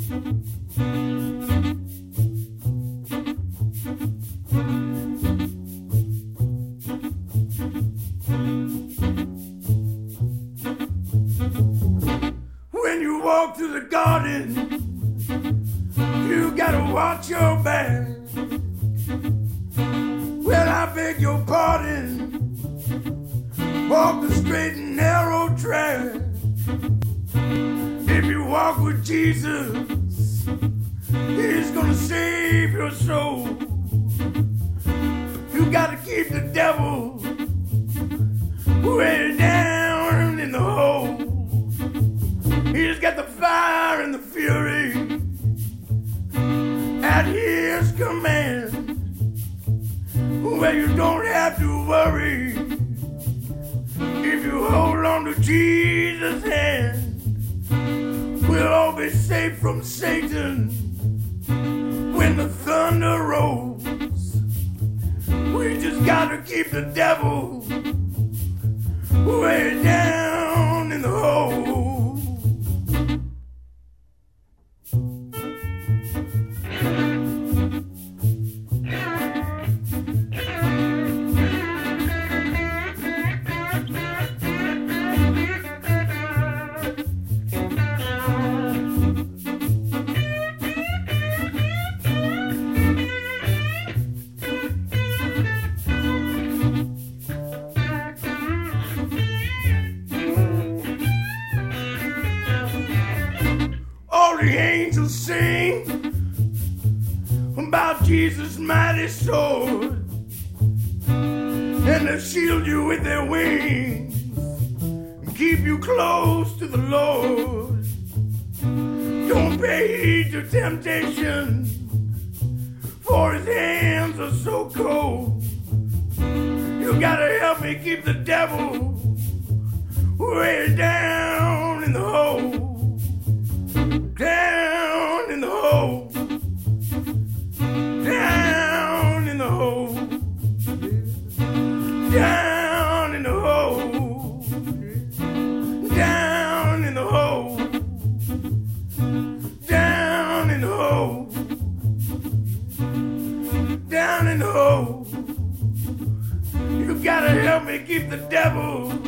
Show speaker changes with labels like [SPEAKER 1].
[SPEAKER 1] When you walk through the garden, you gotta watch your back. Well, I beg your pardon. Walk the straight and narrow track. If you walk with Jesus, He's gonna save your soul. You gotta keep the devil way down in the hole. He's got the fire and the fury at His command. Well, you don't have to worry if you hold on to Jesus' hand. We'll all be safe from Satan when the thunder rolls. We just gotta keep the devil way down in the hole. All the angels sing about Jesus' mighty sword, and they'll shield you with their wings and keep you close to the Lord. Don't pay heed to temptation, for His hands are so cold. You gotta help me keep the devil way down in the hole. Down in the hole. Down in the hole. Down in the hole. Down in the hole. Down in the hole. Down in the hole. You gotta help me keep the devil